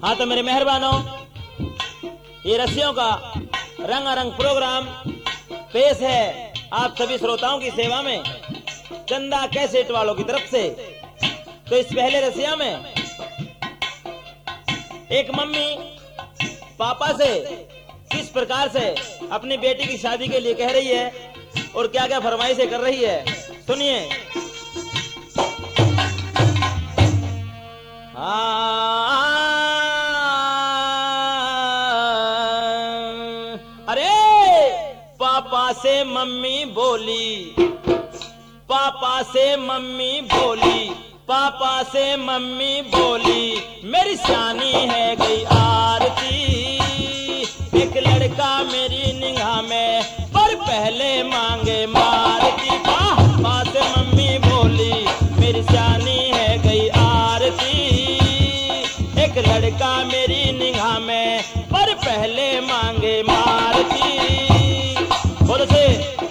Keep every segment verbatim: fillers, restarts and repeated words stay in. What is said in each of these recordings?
हाँ तो मेरे मेहरबानों, ये रस्सियों का रंगारंग प्रोग्राम पेश है आप सभी श्रोताओं की सेवा में चंदा कैसेट वालों की तरफ से। तो इस पहले रसिया में एक मम्मी पापा से किस प्रकार से अपनी बेटी की शादी के लिए कह रही है और क्या क्या फरमाइशें कर रही है, सुनिए। अरे पापा से मम्मी बोली, पापा से मम्मी बोली, पापा से मम्मी बोली, मेरी शानी है गई आरती। एक लड़का मेरी निगाह में पर पहले मांगे मारती। पापा से मम्मी बोली, मेरी शानी है गई आरती। एक लड़का मेरी निगाह में पर पहले मांगे मारती। बोलो से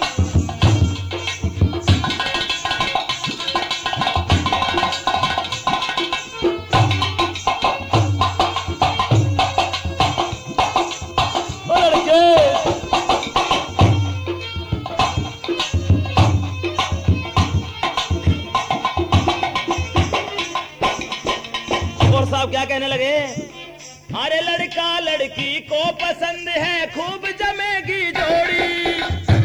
क्या कहने लगे। अरे लड़का लड़की को पसंद है, खूब जमेगी जोड़ी।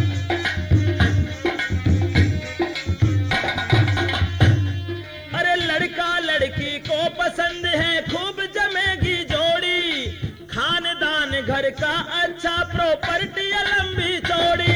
अरे लड़का लड़की को पसंद है, खूब जमेगी जोड़ी। खानदान घर का अच्छा, प्रॉपर्टी लंबी चौड़ी।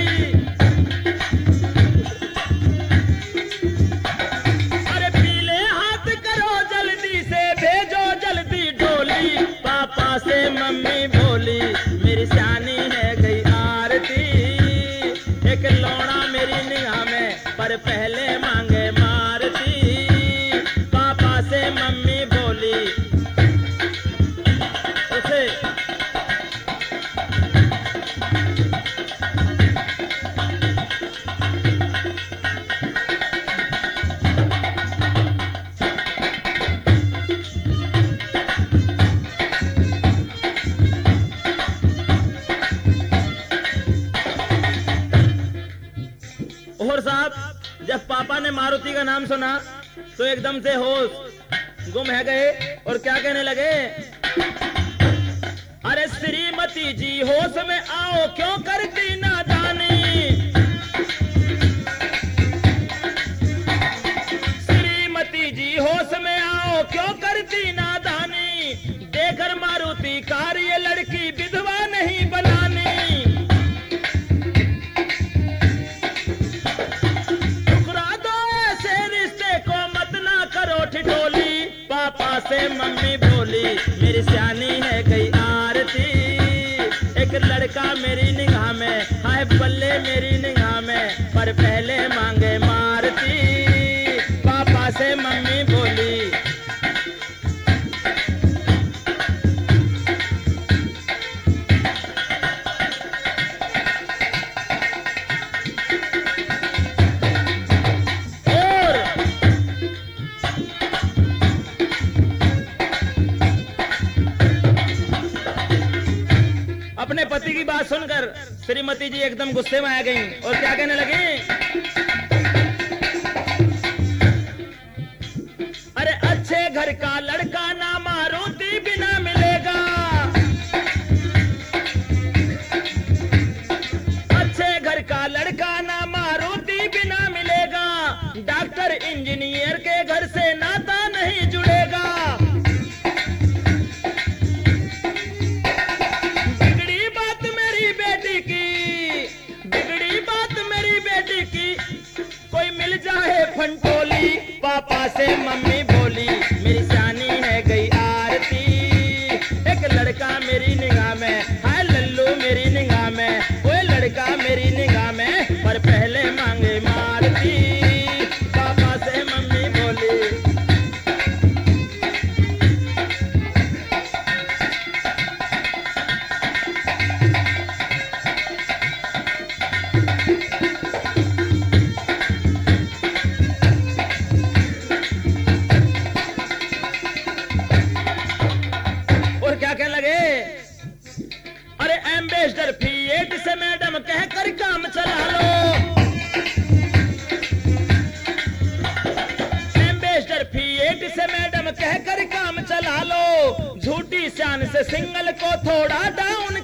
पापा से मम्मी बोली, मेरी शानी है गई आरती। एक लौड़ा मेरी निगाह में पर पहले मांगे मारती। पापा से मम्मी बोली उसे और साहब, जब पापा ने मारुति का नाम सुना तो एकदम से होश गुम है गए और क्या कहने लगे। अरे श्रीमती जी होश में आओ, क्यों करती नादानी। श्रीमती जी होश में आओ, क्यों करती नादानी। देकर मारुति कार ये लड़की विधवा नहीं बनानी। ठिठोली, पापा से मम्मी बोली, मेरी शानी है गई आरती। एक लड़का मेरी निगाह में, हाय बल्ले मेरी निगाह में, पर पहले मांगे मारती। पापा से मम्मी बोली अपने पति की बात सुनकर श्रीमती जी एकदम गुस्से में आ गईं और क्या कहने लगी। अरे अच्छे घर का लड़का ना मारुति बिना मिलेगा। अच्छे घर का लड़का ना मारुति बिना मिलेगा। डॉक्टर इंजीनियर के घर से नाता नहीं जुड़ेगा। कोई मिल जाए फंटोली, पापा से मम्मी बोली, मेरी शानी है सिंगल को थोड़ा डाउन